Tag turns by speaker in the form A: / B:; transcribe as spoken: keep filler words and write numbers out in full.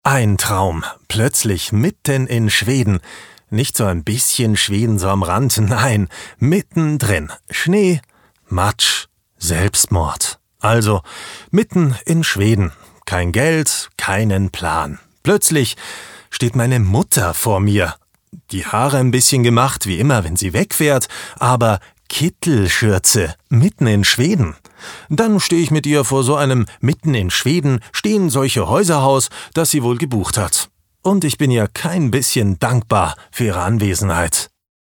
A: Ein Traum, plötzlich mitten in Schweden. Nicht so ein bisschen Schweden so am Rand, nein, mittendrin. Schnee, Matsch, Selbstmord. Also, mitten in Schweden. Kein Geld, keinen Plan. Plötzlich steht meine Mutter vor mir. Die Haare ein bisschen gemacht, wie immer, wenn sie wegfährt, aber Kittelschürze, mitten in Schweden. Dann stehe ich mit ihr vor so einem mitten in Schweden stehen solche Häuserhaus, das sie wohl gebucht hat. Und ich bin ihr kein bisschen dankbar für ihre Anwesenheit.